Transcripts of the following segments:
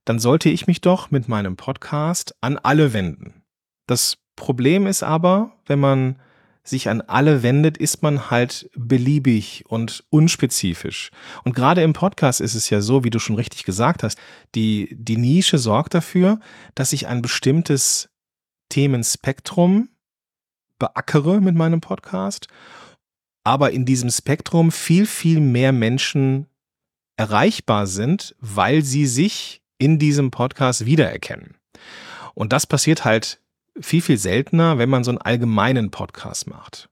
dann sollte ich mich doch mit meinem Podcast an alle wenden. Das Problem ist aber, wenn man sich an alle wendet, ist man halt beliebig und unspezifisch. Und gerade im Podcast ist es ja so, wie du schon richtig gesagt hast, die Nische sorgt dafür, dass ich ein bestimmtes Themenspektrum beackere mit meinem Podcast, aber in diesem Spektrum viel, viel mehr Menschen erreichbar sind, weil sie sich in diesem Podcast wiedererkennen. Und das passiert halt viel, viel seltener, wenn man so einen allgemeinen Podcast macht.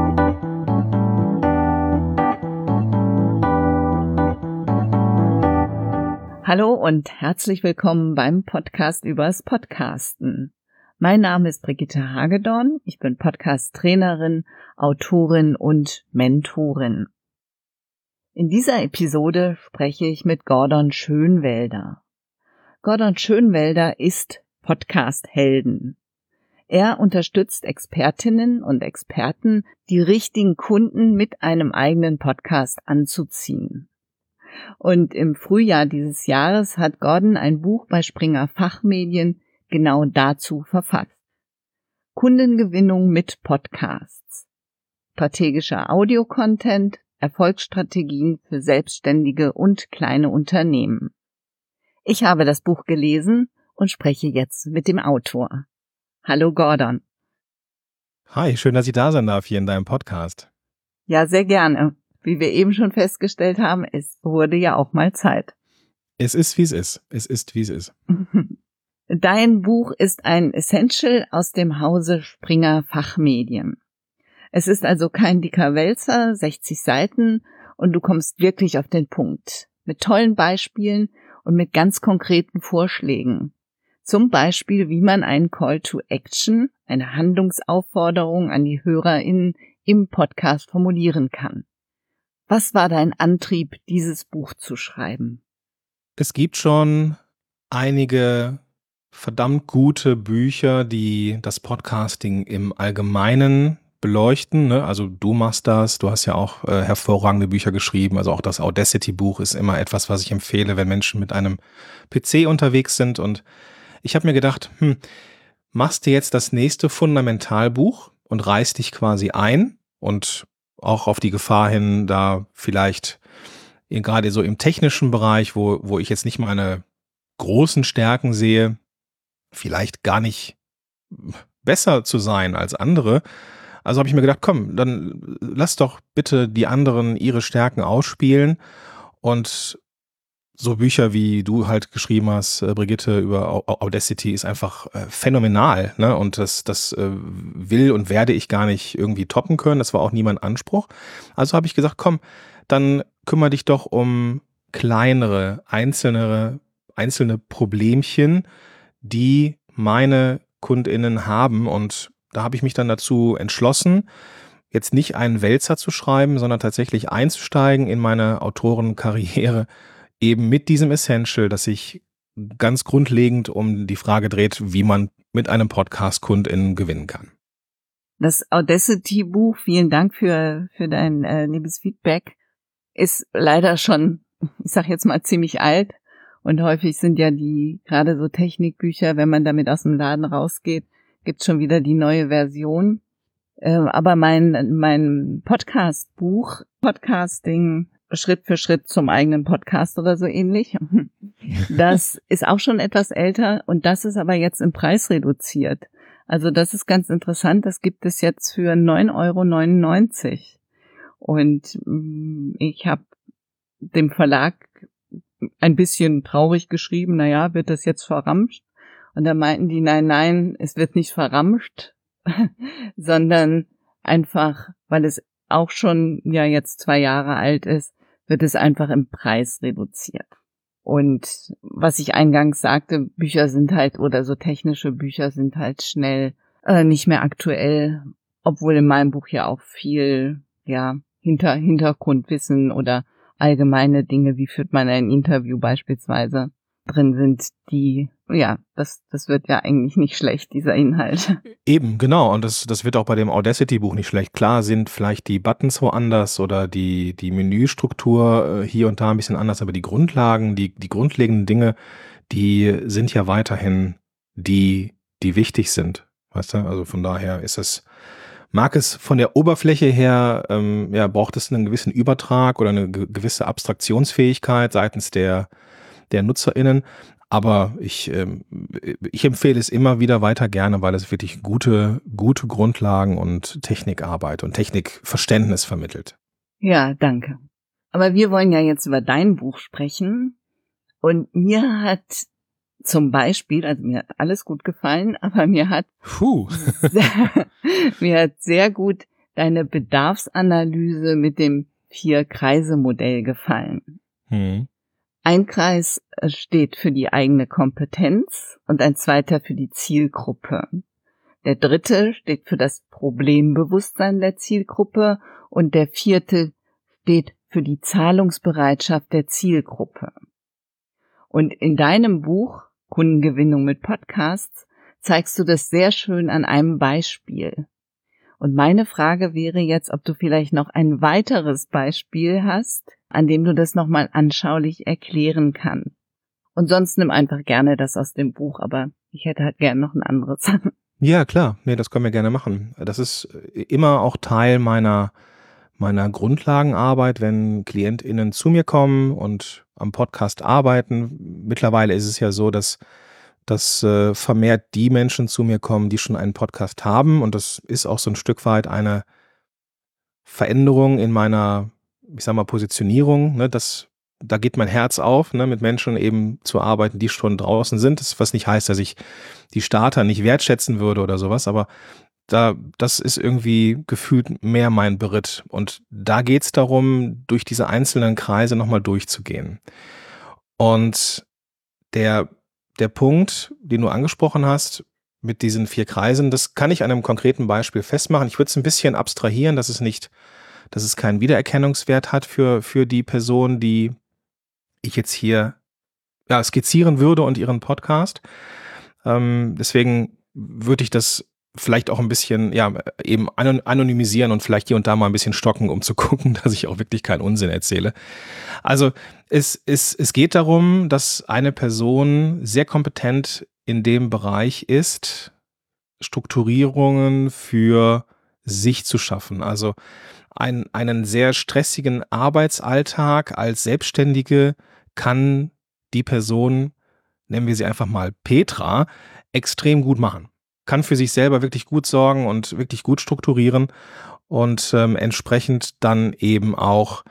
Hallo und herzlich willkommen beim Podcast übers Podcasten. Mein Name ist Brigitte Hagedorn, ich bin Podcast-Trainerin, Autorin und Mentorin. In dieser Episode spreche ich mit Gordon Schönwelder. Gordon Schönwelder ist Podcast-Helden. Er unterstützt Expertinnen und Experten, die richtigen Kunden mit einem eigenen Podcast anzuziehen. Und im Frühjahr dieses Jahres hat Gordon ein Buch bei Springer Fachmedien genau dazu verfasst. Kundengewinnung mit Podcasts. Strategischer Audio-Content, Erfolgsstrategien für Selbstständige und kleine Unternehmen. Ich habe das Buch gelesen und spreche jetzt mit dem Autor. Hallo Gordon. Hi, schön, dass ich da sein darf hier in deinem Podcast. Ja, sehr gerne. Wie wir eben schon festgestellt haben, es wurde ja auch mal Zeit. Es ist, wie es ist. Es ist, wie es ist. Dein Buch ist ein Essential aus dem Hause Springer Fachmedien. Es ist also kein dicker Wälzer, 60 Seiten und du kommst wirklich auf den Punkt. Mit tollen Beispielen und mit ganz konkreten Vorschlägen. Zum Beispiel, wie man einen Call to Action, eine Handlungsaufforderung an die HörerInnen im Podcast formulieren kann. Was war dein Antrieb, dieses Buch zu schreiben? Es gibt schon einige verdammt gute Bücher, die das Podcasting im Allgemeinen beleuchten. Ne? Also du machst das, du hast ja auch hervorragende Bücher geschrieben. Also auch das Audacity-Buch ist immer etwas, was ich empfehle, wenn Menschen mit einem PC unterwegs sind. Und ich habe mir gedacht, machst du jetzt das nächste Fundamentalbuch und reißt dich quasi ein und auch auf die Gefahr hin, da vielleicht gerade so im technischen Bereich, wo ich jetzt nicht meine großen Stärken sehe, vielleicht gar nicht besser zu sein als andere. Also habe ich mir gedacht, komm, dann lass doch bitte die anderen ihre Stärken ausspielen. Und so Bücher, wie du halt geschrieben hast, Brigitte, über Audacity ist einfach phänomenal, ne? Und das will und werde ich gar nicht irgendwie toppen können. Das war auch nie mein Anspruch. Also habe ich gesagt, komm, dann kümmere dich doch um kleinere, einzelne Problemchen, die meine KundInnen haben. Und da habe ich mich dann dazu entschlossen, jetzt nicht einen Wälzer zu schreiben, sondern tatsächlich einzusteigen in meine Autorenkarriere, eben mit diesem Essential, das sich ganz grundlegend um die Frage dreht, wie man mit einem Podcast KundInnen gewinnen kann. Das Audacity-Buch, vielen Dank für dein liebes Feedback, ist leider schon, ich sag jetzt mal, ziemlich alt. Und häufig sind ja die, gerade so Technikbücher, wenn man damit aus dem Laden rausgeht, gibt's schon wieder die neue Version. Aber mein Podcast-Buch, Podcasting Schritt für Schritt zum eigenen Podcast oder so ähnlich. Das ist auch schon etwas älter und das ist aber jetzt im Preis reduziert. Also das ist ganz interessant, das gibt es jetzt für 9,99 €. Und ich habe dem Verlag ein bisschen traurig geschrieben, naja, wird das jetzt verramscht? Und da meinten die, nein, es wird nicht verramscht, sondern einfach, weil es auch schon ja jetzt 2 Jahre alt ist, wird es einfach im Preis reduziert. Und was ich eingangs sagte, Bücher sind halt, oder so technische Bücher sind halt schnell nicht mehr aktuell, obwohl in meinem Buch ja auch viel Hintergrundwissen oder allgemeine Dinge, wie führt man ein Interview beispielsweise, drin sind, die, das wird ja eigentlich nicht schlecht, dieser Inhalt. Eben, genau. Und das wird auch bei dem Audacity-Buch nicht schlecht. Klar sind vielleicht die Buttons woanders oder die Menüstruktur hier und da ein bisschen anders, aber die Grundlagen, die grundlegenden Dinge, die sind ja weiterhin die wichtig sind. Weißt du? Also von daher mag es von der Oberfläche her, braucht es einen gewissen Übertrag oder eine gewisse Abstraktionsfähigkeit seitens der NutzerInnen. Aber ich empfehle es immer wieder weiter gerne, weil es wirklich gute Grundlagen und Technikarbeit und Technikverständnis vermittelt. Ja, danke. Aber wir wollen ja jetzt über dein Buch sprechen. Und mir hat zum Beispiel, also mir hat alles gut gefallen, aber mir hat sehr gut deine Bedarfsanalyse mit dem 4-Kreise-Modell gefallen. Ein Kreis steht für die eigene Kompetenz und ein zweiter für die Zielgruppe. Der dritte steht für das Problembewusstsein der Zielgruppe und der vierte steht für die Zahlungsbereitschaft der Zielgruppe. Und in deinem Buch Kundengewinnung mit Podcasts zeigst du das sehr schön an einem Beispiel. Und meine Frage wäre jetzt, ob du vielleicht noch ein weiteres Beispiel hast, an dem du das nochmal anschaulich erklären kannst. Und sonst nimm einfach gerne das aus dem Buch, aber ich hätte halt gerne noch ein anderes. Ja, klar. Nee, das können wir gerne machen. Das ist immer auch Teil meiner Grundlagenarbeit, wenn KlientInnen zu mir kommen und am Podcast arbeiten. Mittlerweile ist es ja so, dass vermehrt die Menschen zu mir kommen, die schon einen Podcast haben. Und das ist auch so ein Stück weit eine Veränderung in meiner, ich sag mal, Positionierung. Ne? Da geht mein Herz auf, ne? Mit Menschen eben zu arbeiten, die schon draußen sind. Was nicht heißt, dass ich die Starter nicht wertschätzen würde oder sowas, aber das ist irgendwie gefühlt mehr mein Beritt. Und da geht's darum, durch diese einzelnen Kreise nochmal durchzugehen. Und der Punkt, den du angesprochen hast, mit diesen 4 Kreisen, das kann ich an einem konkreten Beispiel festmachen. Ich würde es ein bisschen abstrahieren, dass es keinen Wiedererkennungswert hat für die Person, die ich jetzt hier skizzieren würde und ihren Podcast. Deswegen würde ich das vielleicht auch ein bisschen, eben anonymisieren und vielleicht hier und da mal ein bisschen stocken, um zu gucken, dass ich auch wirklich keinen Unsinn erzähle. Also es geht darum, dass eine Person sehr kompetent in dem Bereich ist, Strukturierungen für sich zu schaffen. Also einen sehr stressigen Arbeitsalltag als Selbstständige kann die Person, nennen wir sie einfach mal Petra, extrem gut machen. Kann für sich selber wirklich gut sorgen und wirklich gut strukturieren und entsprechend dann eben auch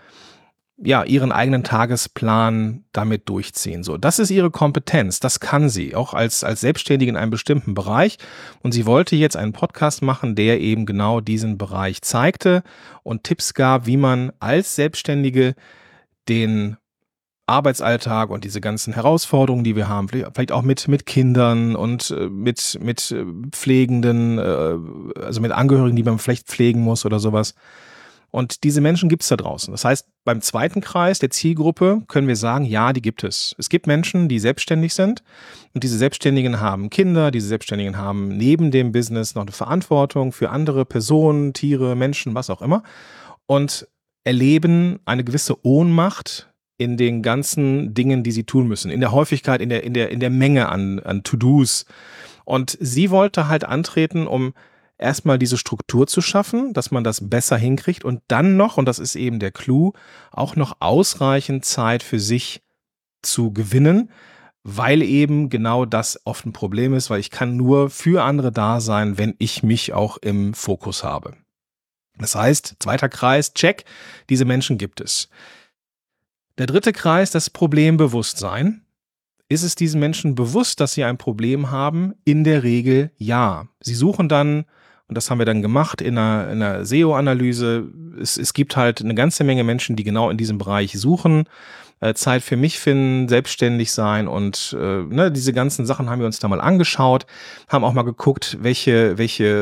ihren eigenen Tagesplan damit durchziehen. So, das ist ihre Kompetenz, das kann sie, auch als Selbstständige in einem bestimmten Bereich. Und sie wollte jetzt einen Podcast machen, der eben genau diesen Bereich zeigte und Tipps gab, wie man als Selbstständige den Arbeitsalltag und diese ganzen Herausforderungen, die wir haben, vielleicht auch mit Kindern und mit Pflegenden, also mit Angehörigen, die man vielleicht pflegen muss oder sowas. Und diese Menschen gibt es da draußen. Das heißt, beim zweiten Kreis der Zielgruppe können wir sagen, ja, die gibt es. Es gibt Menschen, die selbstständig sind und diese Selbstständigen haben Kinder, diese Selbstständigen haben neben dem Business noch eine Verantwortung für andere Personen, Tiere, Menschen, was auch immer und erleben eine gewisse Ohnmacht in den ganzen Dingen, die sie tun müssen, in der Häufigkeit, in der Menge an To-Dos. Und sie wollte halt antreten, um erstmal diese Struktur zu schaffen, dass man das besser hinkriegt und dann noch, und das ist eben der Clou, auch noch ausreichend Zeit für sich zu gewinnen, weil eben genau das oft ein Problem ist, weil ich kann nur für andere da sein, wenn ich mich auch im Fokus habe. Das heißt, zweiter Kreis, check, diese Menschen gibt es. Der dritte Kreis, das Problembewusstsein. Ist es diesen Menschen bewusst, dass sie ein Problem haben? In der Regel ja. Sie suchen dann, und das haben wir dann gemacht in einer SEO-Analyse, es gibt halt eine ganze Menge Menschen, die genau in diesem Bereich suchen, Zeit für mich finden, selbstständig sein und diese ganzen Sachen haben wir uns da mal angeschaut, haben auch mal geguckt, welche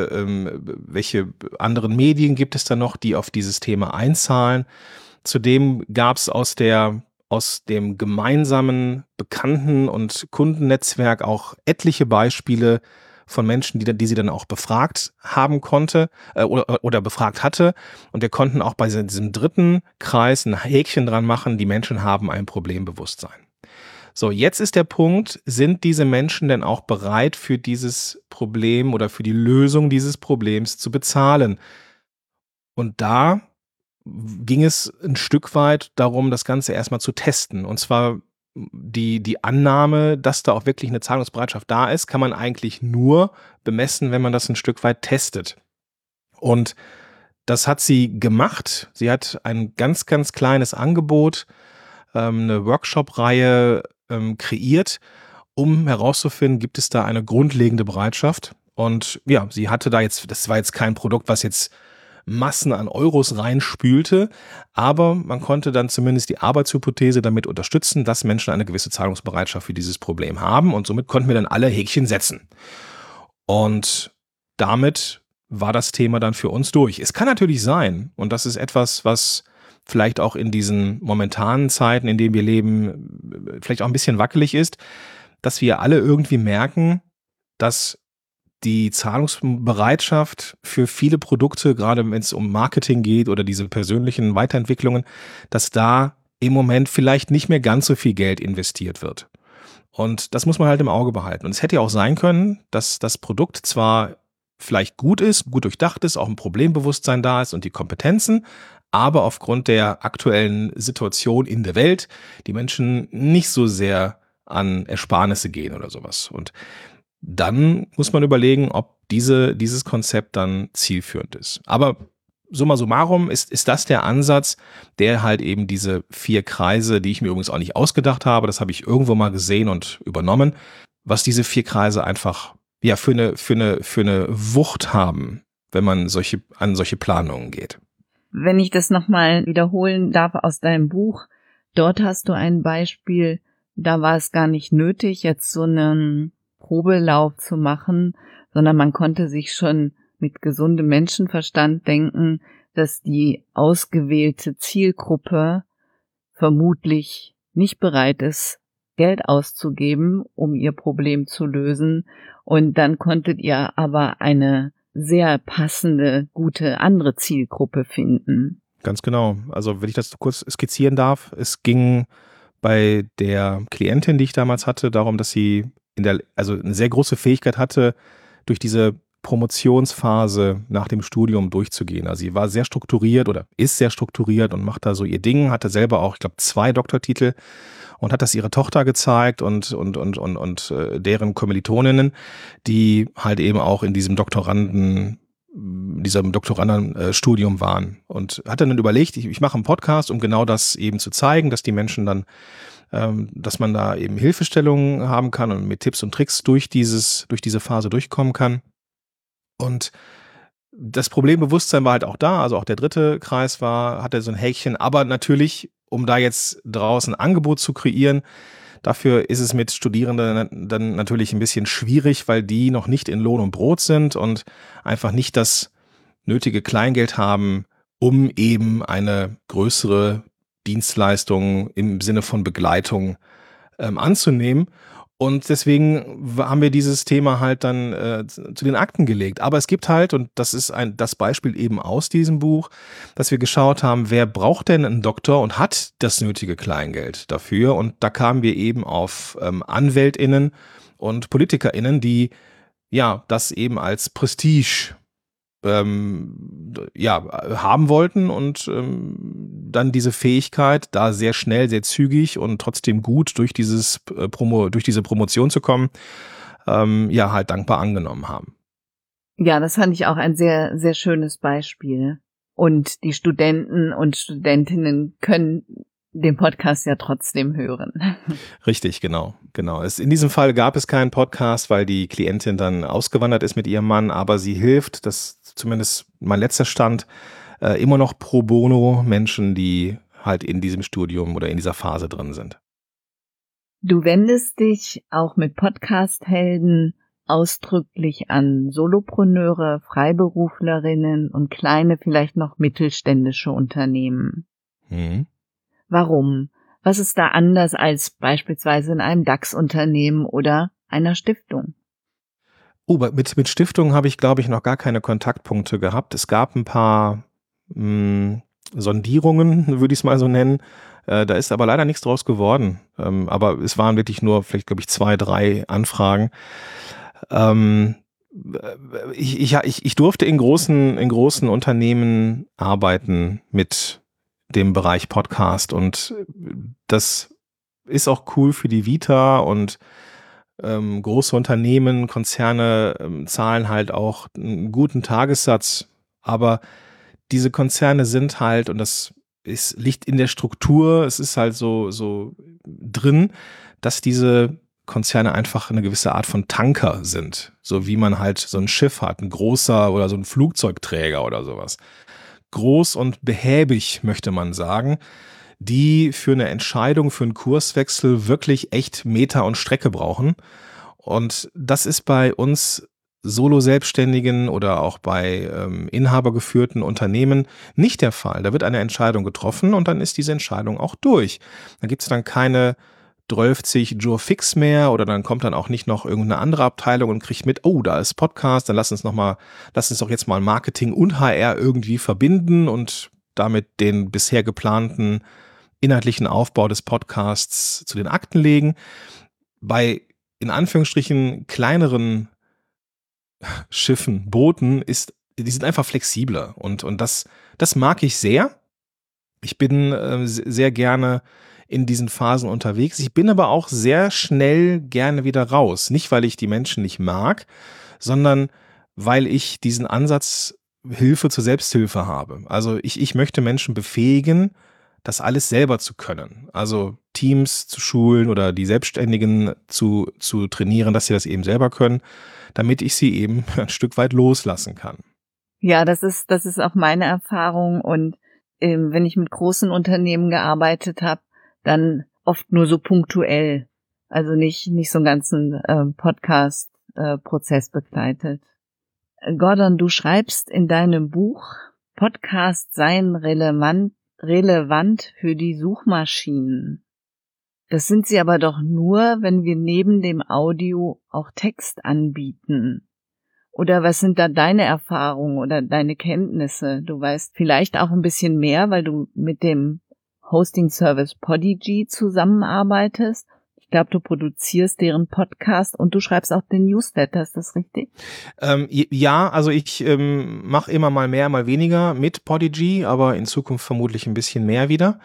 anderen Medien gibt es da noch, die auf dieses Thema einzahlen. Zudem gab es aus dem gemeinsamen Bekannten- und Kundennetzwerk auch etliche Beispiele von Menschen, die sie dann auch befragt haben konnte oder befragt hatte. Und wir konnten auch bei diesem dritten Kreis ein Häkchen dran machen, die Menschen haben ein Problembewusstsein. So, jetzt ist der Punkt, sind diese Menschen denn auch bereit für dieses Problem oder für die Lösung dieses Problems zu bezahlen? Und da ging es ein Stück weit darum, das Ganze erstmal zu testen. Und zwar die Annahme, dass da auch wirklich eine Zahlungsbereitschaft da ist, kann man eigentlich nur bemessen, wenn man das ein Stück weit testet. Und das hat sie gemacht. Sie hat ein ganz, ganz kleines Angebot, eine Workshop-Reihe kreiert, um herauszufinden, gibt es da eine grundlegende Bereitschaft. Und ja, sie hatte da jetzt, das war jetzt kein Produkt, was jetzt Massen an Euros reinspülte, aber man konnte dann zumindest die Arbeitshypothese damit unterstützen, dass Menschen eine gewisse Zahlungsbereitschaft für dieses Problem haben, und somit konnten wir dann alle Häkchen setzen. Und damit war das Thema dann für uns durch. Es kann natürlich sein, und das ist etwas, was vielleicht auch in diesen momentanen Zeiten, in denen wir leben, vielleicht auch ein bisschen wackelig ist, dass wir alle irgendwie merken, dass die Zahlungsbereitschaft für viele Produkte, gerade wenn es um Marketing geht oder diese persönlichen Weiterentwicklungen, dass da im Moment vielleicht nicht mehr ganz so viel Geld investiert wird. Und das muss man halt im Auge behalten. Und es hätte ja auch sein können, dass das Produkt zwar vielleicht gut ist, gut durchdacht ist, auch ein Problembewusstsein da ist und die Kompetenzen, aber aufgrund der aktuellen Situation in der Welt die Menschen nicht so sehr an Ersparnisse gehen oder sowas. Und dann muss man überlegen, ob dieses Konzept dann zielführend ist. Aber summa summarum ist das der Ansatz, der halt eben diese 4 Kreise, die ich mir übrigens auch nicht ausgedacht habe, das habe ich irgendwo mal gesehen und übernommen, was diese 4 Kreise einfach ja für eine Wucht haben, wenn man an solche Planungen geht. Wenn ich das nochmal wiederholen darf aus deinem Buch, dort hast du ein Beispiel, da war es gar nicht nötig, jetzt so einen Probelauf zu machen, sondern man konnte sich schon mit gesundem Menschenverstand denken, dass die ausgewählte Zielgruppe vermutlich nicht bereit ist, Geld auszugeben, um ihr Problem zu lösen. Und dann konntet ihr aber eine sehr passende, gute andere Zielgruppe finden. Ganz genau. Also wenn ich das kurz skizzieren darf, es ging bei der Klientin, die ich damals hatte, darum, dass sie also eine sehr große Fähigkeit hatte, durch diese Promotionsphase nach dem Studium durchzugehen. Also sie war sehr strukturiert oder ist sehr strukturiert und macht da so ihr Ding, hatte selber auch, ich glaube, 2 Doktortitel und hat das ihrer Tochter gezeigt und deren Kommilitoninnen, die halt eben auch in diesem Doktorandenstudium waren, und hat dann überlegt, ich mache einen Podcast, um genau das eben zu zeigen, dass die Menschen dann dass man da eben Hilfestellungen haben kann und mit Tipps und Tricks durch diese Phase durchkommen kann. Und das Problembewusstsein war halt auch da, also auch der 3. Kreis hatte so ein Häkchen, aber natürlich, um da jetzt draußen ein Angebot zu kreieren, dafür ist es mit Studierenden dann natürlich ein bisschen schwierig, weil die noch nicht in Lohn und Brot sind und einfach nicht das nötige Kleingeld haben, um eben eine größere Dienstleistungen im Sinne von Begleitung anzunehmen. Und deswegen haben wir dieses Thema halt dann zu den Akten gelegt. Aber es gibt halt, und das ist das Beispiel eben aus diesem Buch, dass wir geschaut haben, wer braucht denn einen Doktor und hat das nötige Kleingeld dafür. Und da kamen wir eben auf AnwältInnen und PolitikerInnen, die ja das eben als Prestige haben wollten und dann diese Fähigkeit, da sehr schnell, sehr zügig und trotzdem gut durch diese Promotion zu kommen, halt dankbar angenommen haben. Ja, das fand ich auch ein sehr, sehr schönes Beispiel. Und die Studenten und Studentinnen können den Podcast ja trotzdem hören. Richtig, genau. In diesem Fall gab es keinen Podcast, weil die Klientin dann ausgewandert ist mit ihrem Mann, aber sie hilft, das ist zumindest mein letzter Stand, immer noch pro bono Menschen, die halt in diesem Studium oder in dieser Phase drin sind. Du wendest dich auch mit Podcast-Helden ausdrücklich an Solopreneure, Freiberuflerinnen und kleine, vielleicht noch mittelständische Unternehmen. Warum? Was ist da anders als beispielsweise in einem DAX-Unternehmen oder einer Stiftung? Mit Stiftungen habe ich, glaube ich, noch gar keine Kontaktpunkte gehabt. Es gab ein paar Sondierungen, würde ich es mal so nennen. Da ist aber leider nichts draus geworden. Aber es waren wirklich nur, vielleicht glaube ich, 2, 3 Anfragen. Ich durfte in großen Unternehmen arbeiten mit dem Bereich Podcast und das ist auch cool für die Vita und große Unternehmen, Konzerne zahlen halt auch einen guten Tagessatz, aber diese Konzerne sind halt, und liegt in der Struktur, es ist halt so drin, dass diese Konzerne einfach eine gewisse Art von Tanker sind, so wie man halt so ein Schiff hat, ein großer oder so ein Flugzeugträger oder sowas. Groß und behäbig, möchte man sagen, die für eine Entscheidung, für einen Kurswechsel wirklich echt Meter und Strecke brauchen. Und das ist bei uns Solo-Selbstständigen oder auch bei inhabergeführten Unternehmen nicht der Fall. Da wird eine Entscheidung getroffen und dann ist diese Entscheidung auch durch. Da gibt es dann keine 12 Jour fix mehr oder dann kommt dann auch nicht noch irgendeine andere Abteilung und kriegt mit, oh, da ist Podcast, dann lass uns doch jetzt mal Marketing und HR irgendwie verbinden und damit den bisher geplanten inhaltlichen Aufbau des Podcasts zu den Akten legen. Bei in Anführungsstrichen kleineren Schiffen, Booten die sind einfach flexibler und das mag ich sehr. Ich bin sehr gerne in diesen Phasen unterwegs. Ich bin aber auch sehr schnell gerne wieder raus. Nicht, weil ich die Menschen nicht mag, sondern weil ich diesen Ansatz Hilfe zur Selbsthilfe habe. Also ich möchte Menschen befähigen, das alles selber zu können. Also Teams zu schulen oder die Selbstständigen zu trainieren, dass sie das eben selber können, damit ich sie eben ein Stück weit loslassen kann. Ja, das ist auch meine Erfahrung und wenn ich mit großen Unternehmen gearbeitet habe, dann oft nur so punktuell, also nicht so einen ganzen Podcast-Prozess begleitet. Gordon, du schreibst in deinem Buch, Podcasts seien relevant für die Suchmaschinen. Das sind sie aber doch nur, wenn wir neben dem Audio auch Text anbieten. Oder was sind da deine Erfahrungen oder deine Kenntnisse? Du weißt vielleicht auch ein bisschen mehr, weil du mit dem Hosting-Service Podigy zusammenarbeitest. Ich glaube, du produzierst deren Podcast und du schreibst auch den Newsletter, ist das richtig? Ja, also ich mache immer mal mehr, mal weniger mit Podigy, aber in Zukunft vermutlich ein bisschen mehr wieder.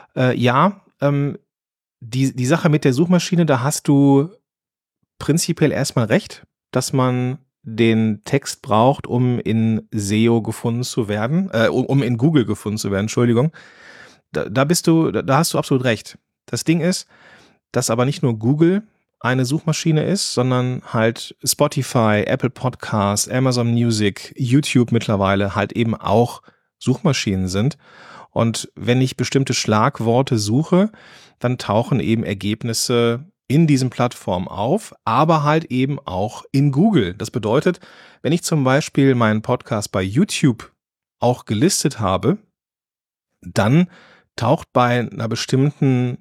Die Sache mit der Suchmaschine, da hast du prinzipiell erstmal recht, dass man den Text braucht, um in SEO gefunden zu werden, um in Google gefunden zu werden, Entschuldigung. Da hast du absolut recht. Das Ding ist, dass aber nicht nur Google eine Suchmaschine ist, sondern halt Spotify, Apple Podcasts, Amazon Music, YouTube mittlerweile halt eben auch Suchmaschinen sind. Und wenn ich bestimmte Schlagworte suche, dann tauchen eben Ergebnisse in diesen Plattformen auf, aber halt eben auch in Google. Das bedeutet, wenn ich zum Beispiel meinen Podcast bei YouTube auch gelistet habe, dann taucht bei bestimmten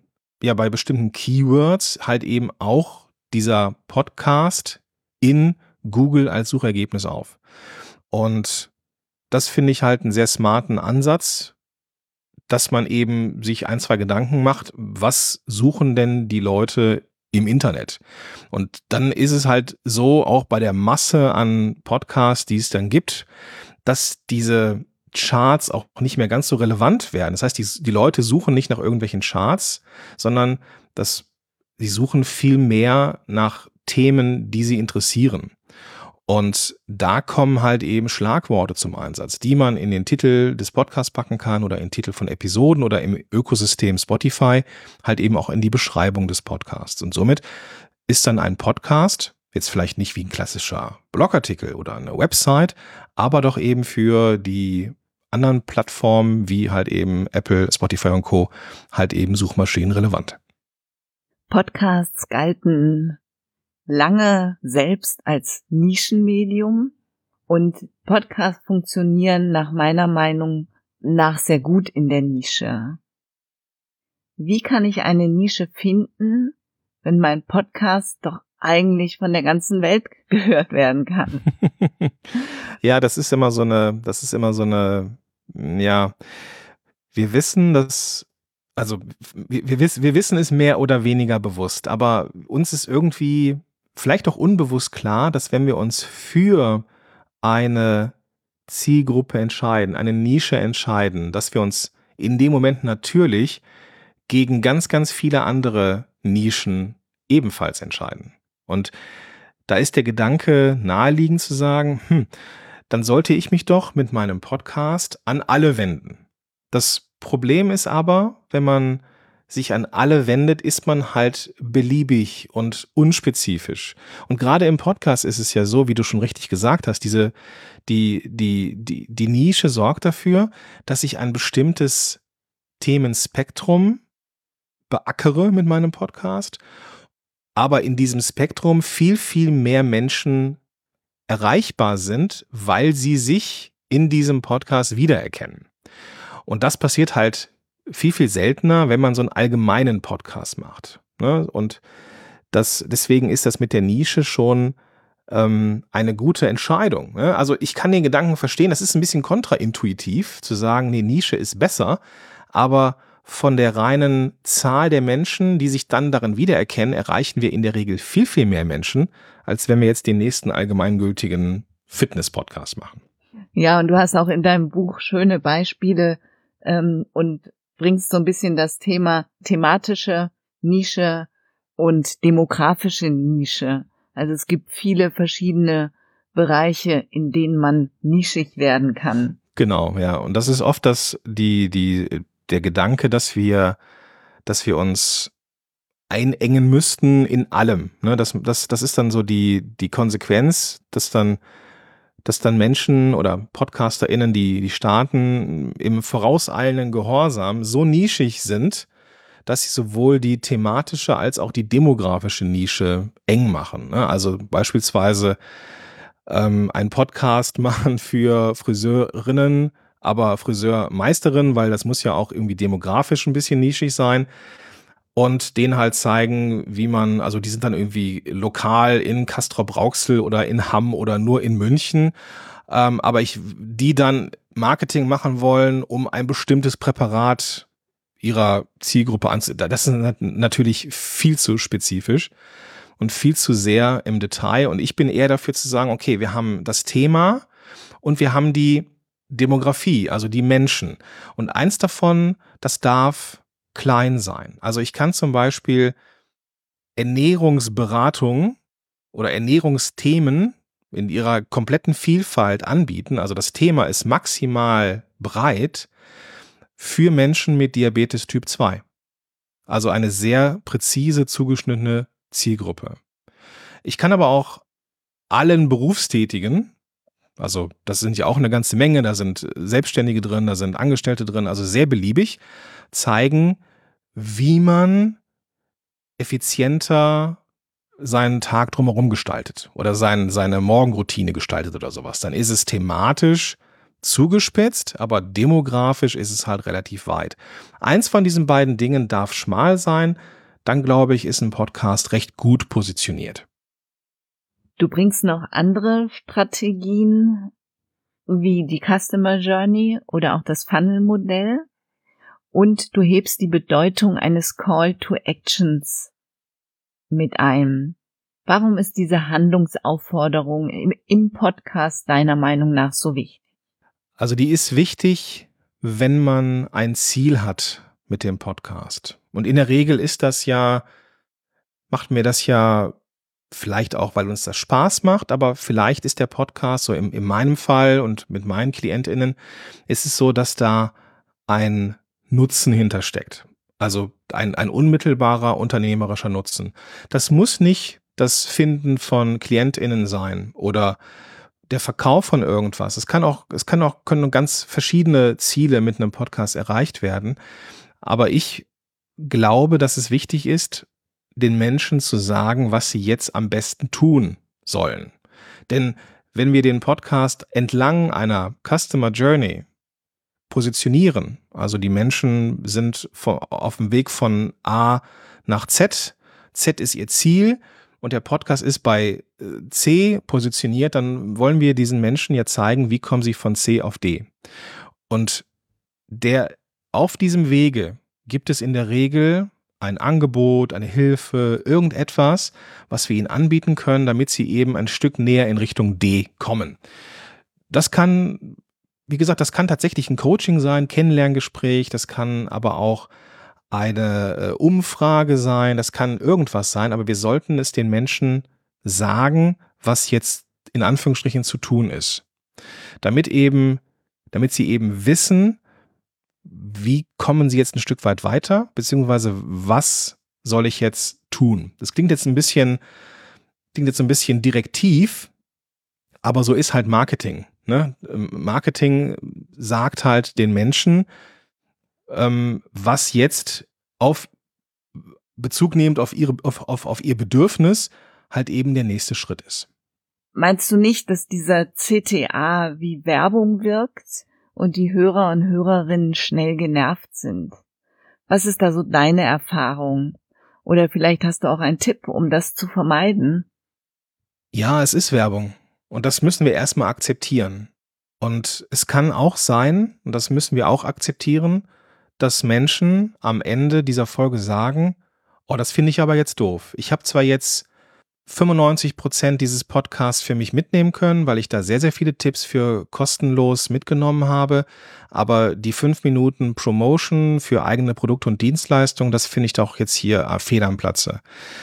Keywords halt eben auch dieser Podcast in Google als Suchergebnis auf. Und das finde ich halt einen sehr smarten Ansatz, dass man eben sich 1, 2 Gedanken macht, was suchen denn die Leute im Internet? Und dann ist es halt so, auch bei der Masse an Podcasts, die es dann gibt, dass diese Charts auch nicht mehr ganz so relevant werden. Das heißt, die Leute suchen nicht nach irgendwelchen Charts, sondern sie suchen viel mehr nach Themen, die sie interessieren. Und da kommen halt eben Schlagworte zum Einsatz, die man in den Titel des Podcasts packen kann oder in Titel von Episoden oder im Ökosystem Spotify halt eben auch in die Beschreibung des Podcasts. Und somit ist dann ein Podcast jetzt vielleicht nicht wie ein klassischer Blogartikel oder eine Website, aber doch eben für die anderen Plattformen wie halt eben Apple, Spotify und Co. halt eben Suchmaschinen relevant. Podcasts galten lange selbst als Nischenmedium und Podcasts funktionieren nach meiner Meinung nach sehr gut in der Nische. Wie kann ich eine Nische finden, wenn mein Podcast doch eigentlich von der ganzen Welt gehört werden kann? Ja, das ist immer so eine, wir wissen, also wir wissen es mehr oder weniger bewusst, aber uns ist irgendwie vielleicht auch unbewusst klar, dass wenn wir uns für eine Zielgruppe entscheiden, eine Nische entscheiden, dass wir uns in dem Moment natürlich gegen ganz, ganz viele andere Nischen ebenfalls entscheiden. Und da ist der Gedanke naheliegend zu sagen, dann sollte ich mich doch mit meinem Podcast an alle wenden. Das Problem ist aber, wenn man sich an alle wendet, ist man halt beliebig und unspezifisch. Und gerade im Podcast ist es ja so, wie du schon richtig gesagt hast, die Nische sorgt dafür, dass ich ein bestimmtes Themenspektrum beackere mit meinem Podcast, aber in diesem Spektrum viel, viel mehr Menschen erreichbar sind, weil sie sich in diesem Podcast wiedererkennen. Und das passiert halt viel, viel seltener, wenn man so einen allgemeinen Podcast macht. Ne? Und deswegen ist das mit der Nische schon eine gute Entscheidung. Ne? Also ich kann den Gedanken verstehen, das ist ein bisschen kontraintuitiv zu sagen, nee, Nische ist besser, aber von der reinen Zahl der Menschen, die sich dann darin wiedererkennen, erreichen wir in der Regel viel, viel mehr Menschen, als wenn wir jetzt den nächsten allgemeingültigen Fitness-Podcast machen. Ja, und du hast auch in deinem Buch schöne Beispiele und bringst so ein bisschen das Thema thematische Nische und demografische Nische. Also es gibt viele verschiedene Bereiche, in denen man nischig werden kann. Genau, ja. Und das ist oft der Gedanke, dass wir uns einengen müssten in allem. Ne? Das ist dann so die Konsequenz, dass dann Menschen oder PodcasterInnen, die starten, im vorauseilenden Gehorsam so nischig sind, dass sie sowohl die thematische als auch die demografische Nische eng machen. Ne? Also beispielsweise einen Podcast machen für Friseurinnen, aber Friseurmeisterinnen, weil das muss ja auch irgendwie demografisch ein bisschen nischig sein. Und denen halt zeigen, wie man, also die sind dann irgendwie lokal in Castrop-Rauxel oder in Hamm oder nur in München. Aber die dann Marketing machen wollen, um ein bestimmtes Präparat ihrer Zielgruppe anzubieten. Das ist natürlich viel zu spezifisch und viel zu sehr im Detail. Und ich bin eher dafür zu sagen, okay, wir haben das Thema und wir haben die Demografie, also die Menschen. Und eins davon, das darf klein sein. Also ich kann zum Beispiel Ernährungsberatung oder Ernährungsthemen in ihrer kompletten Vielfalt anbieten. Also das Thema ist maximal breit für Menschen mit Diabetes Typ 2. Also eine sehr präzise zugeschnittene Zielgruppe. Ich kann aber auch allen Berufstätigen, also das sind ja auch eine ganze Menge, da sind Selbstständige drin, da sind Angestellte drin, also sehr beliebig, zeigen, wie man effizienter seinen Tag drumherum gestaltet oder seine Morgenroutine gestaltet oder sowas. Dann ist es thematisch zugespitzt, aber demografisch ist es halt relativ weit. Eins von diesen beiden Dingen darf schmal sein, dann glaube ich, ist ein Podcast recht gut positioniert. Du bringst noch andere Strategien wie die Customer Journey oder auch das Funnel-Modell und du hebst die Bedeutung eines Call to Actions mit ein. Warum ist diese Handlungsaufforderung im Podcast deiner Meinung nach so wichtig? Also die ist wichtig, wenn man ein Ziel hat mit dem Podcast. Und in der Regel macht mir das ja vielleicht auch, weil uns das Spaß macht, aber vielleicht ist der Podcast so in meinem Fall und mit meinen KlientInnen ist es so, dass da ein Nutzen hintersteckt. Also ein unmittelbarer unternehmerischer Nutzen. Das muss nicht das Finden von KlientInnen sein oder der Verkauf von irgendwas. Es können ganz verschiedene Ziele mit einem Podcast erreicht werden. Aber ich glaube, dass es wichtig ist, den Menschen zu sagen, was sie jetzt am besten tun sollen. Denn wenn wir den Podcast entlang einer Customer Journey positionieren, also die Menschen sind auf dem Weg von A nach Z, Z ist ihr Ziel und der Podcast ist bei C positioniert, dann wollen wir diesen Menschen ja zeigen, wie kommen sie von C auf D. Und auf diesem Wege gibt es in der Regel ein Angebot, eine Hilfe, irgendetwas, was wir ihnen anbieten können, damit sie eben ein Stück näher in Richtung D kommen. Das kann, wie gesagt, das kann tatsächlich ein Coaching sein, Kennenlerngespräch, das kann aber auch eine Umfrage sein, das kann irgendwas sein, aber wir sollten es den Menschen sagen, was jetzt in Anführungsstrichen zu tun ist. Damit sie eben wissen, wie kommen sie jetzt ein Stück weit weiter, beziehungsweise was soll ich jetzt tun? Das klingt jetzt ein bisschen direktiv, aber so ist halt Marketing. Ne? Marketing sagt halt den Menschen, was jetzt Bezug nehmend auf ihr Bedürfnis halt eben der nächste Schritt ist. Meinst du nicht, dass dieser CTA wie Werbung wirkt und die Hörer und Hörerinnen schnell genervt sind? Was ist da so deine Erfahrung? Oder vielleicht hast du auch einen Tipp, um das zu vermeiden? Ja, es ist Werbung. Und das müssen wir erstmal akzeptieren. Und es kann auch sein, und das müssen wir auch akzeptieren, dass Menschen am Ende dieser Folge sagen, oh, das finde ich aber jetzt doof. Ich habe zwar jetzt 95% dieses Podcasts für mich mitnehmen können, weil ich da sehr, sehr viele Tipps für kostenlos mitgenommen habe, aber die 5 Minuten Promotion für eigene Produkte und Dienstleistungen, das finde ich doch jetzt hier fehl am Platze.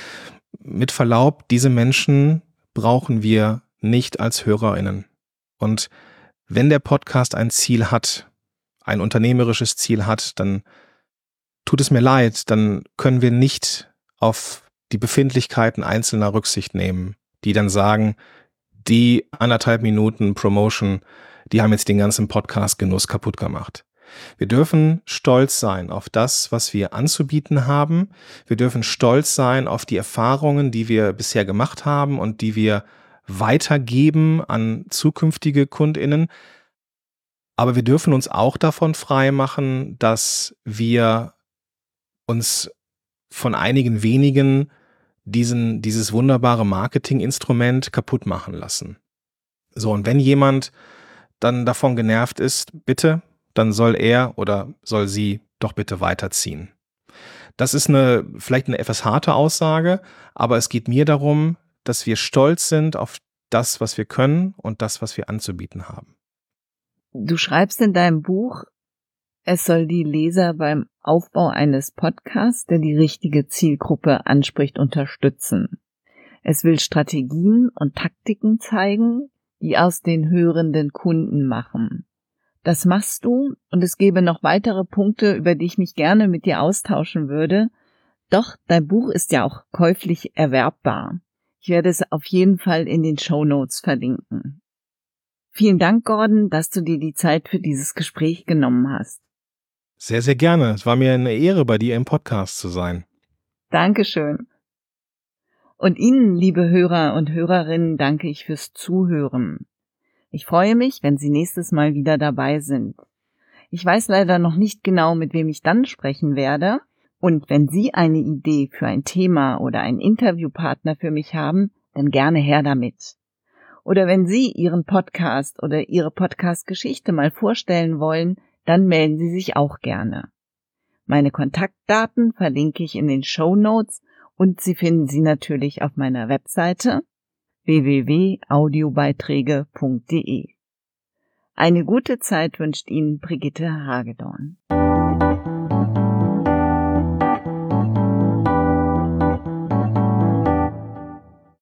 Mit Verlaub, diese Menschen brauchen wir nicht als HörerInnen. Und wenn der Podcast ein Ziel hat, ein unternehmerisches Ziel hat, dann tut es mir leid, dann können wir nicht auf die Befindlichkeiten einzelner Rücksicht nehmen, die dann sagen, die 1,5 Minuten Promotion, die haben jetzt den ganzen Podcast-Genuss kaputt gemacht. Wir dürfen stolz sein auf das, was wir anzubieten haben. Wir dürfen stolz sein auf die Erfahrungen, die wir bisher gemacht haben und die wir weitergeben an zukünftige KundInnen. Aber wir dürfen uns auch davon frei machen, dass wir uns von einigen wenigen dieses wunderbare Marketinginstrument kaputt machen lassen. So, und wenn jemand dann davon genervt ist, bitte, dann soll er oder soll sie doch bitte weiterziehen. Das ist vielleicht eine etwas harte Aussage, aber es geht mir darum, dass wir stolz sind auf das, was wir können und das, was wir anzubieten haben. Du schreibst in deinem Buch, es soll die Leser beim Aufbau eines Podcasts, der die richtige Zielgruppe anspricht, unterstützen. Es will Strategien und Taktiken zeigen, die aus den hörenden Kunden machen. Das machst du und es gäbe noch weitere Punkte, über die ich mich gerne mit dir austauschen würde. Doch dein Buch ist ja auch käuflich erwerbbar. Ich werde es auf jeden Fall in den Shownotes verlinken. Vielen Dank, Gordon, dass du dir die Zeit für dieses Gespräch genommen hast. Sehr, sehr gerne. Es war mir eine Ehre, bei dir im Podcast zu sein. Dankeschön. Und Ihnen, liebe Hörer und Hörerinnen, danke ich fürs Zuhören. Ich freue mich, wenn Sie nächstes Mal wieder dabei sind. Ich weiß leider noch nicht genau, mit wem ich dann sprechen werde. Und wenn Sie eine Idee für ein Thema oder einen Interviewpartner für mich haben, dann gerne her damit. Oder wenn Sie Ihren Podcast oder Ihre Podcast-Geschichte mal vorstellen wollen, dann melden Sie sich auch gerne. Meine Kontaktdaten verlinke ich in den Shownotes und Sie finden sie natürlich auf meiner Webseite www.audiobeiträge.de. Eine gute Zeit wünscht Ihnen Brigitte Hagedorn.